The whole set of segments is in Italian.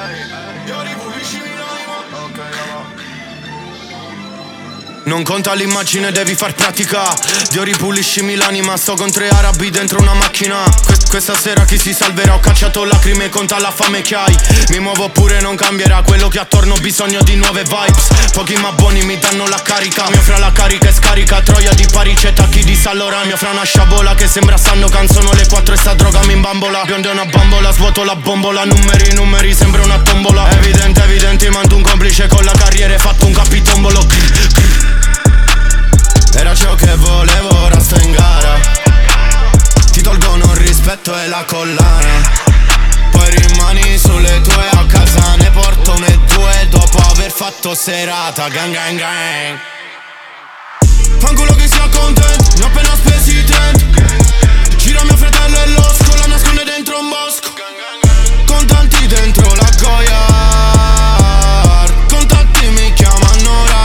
Io ripuliscimi l'anima. Ok, va. Non conta l'immagine, devi far pratica. Dio ripuliscimi l'anima, sto con 3 arabi dentro una macchina. Questa sera chi si salverà? Ho cacciato lacrime, conta la fame che hai. Mi muovo oppure non cambierà, quello che attorno ho bisogno di nuove vibes. Pochi ma buoni mi danno la carica. Mio fra la carica e scarica, troia di paricetta, chi di allora. Mio fra una sciabola che sembra stanno canzono le 4 e sta droga mi imbambola. Bionda è una bambola, svuoto la bombola. Numeri, sembra una tombola. Evidente, mando un complice con la carriera e fatto un capitombolo. Era ciò che volevo, ora sto in gara. Ti tolgono il rispetto e la collana. Poi rimani sulle tue, a casa ne porto 1 e 2. Dopo aver fatto serata, gang gang gang. Fanculo che sia content, ne ho appena spesi 30. Gira mio fratello e l'osco, la nasconde dentro un bosco. Contanti dentro la Goyard, contatti mi chiamano ora.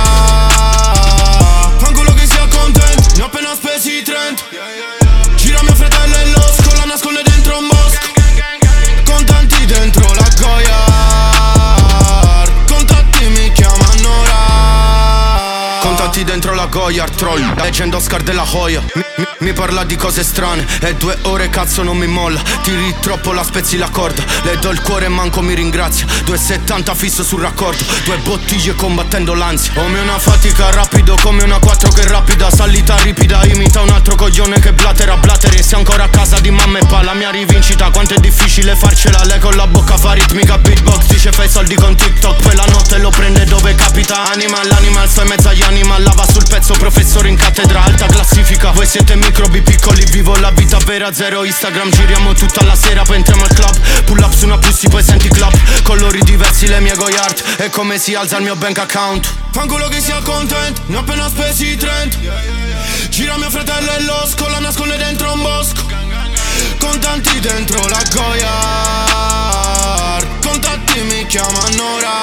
Ne ho appena spesi 30. Gira mio fratello e l'osco, la nasconde dentro un bosco. Contanti dentro la Goyard, contatti mi chiamano ora. Contatti dentro la Goyard, troll, leggendo Oscar della Hoya. Mi parla di cose strane e 2 ore cazzo non mi molla. Tiri troppo, la spezzi la corda. Le do il cuore e manco mi ringrazia. 2,70 fisso sul raccordo, 2 bottiglie combattendo l'ansia. Come una fatica rapido, come una 4 che rapida. Salita ripida, imita un altro coglione che blatera. E sei ancora a casa di mamma e pa. La mia rivincita, quanto è difficile farcela. Lei con la bocca fa ritmica beatbox. Dice fai soldi con TikTok, poi la notte lo prende dove capita. Animal, sto in mezzo agli animal. Lava sul pezzo, professore in cattedra. Alta classifica, voi siete microbi piccoli, vivo la vita vera, zero Instagram, giriamo tutta la sera, poi entriamo al club. Pull up su una pussy, poi senti clap. Colori diversi, le mie Goyard, e come si alza il mio bank account. Fanculo che sia content, ne ho appena spesi 30. Gira mio fratello e l'osco, la nasconde dentro un bosco. Contanti dentro la Goyard, contatti mi chiamano ora.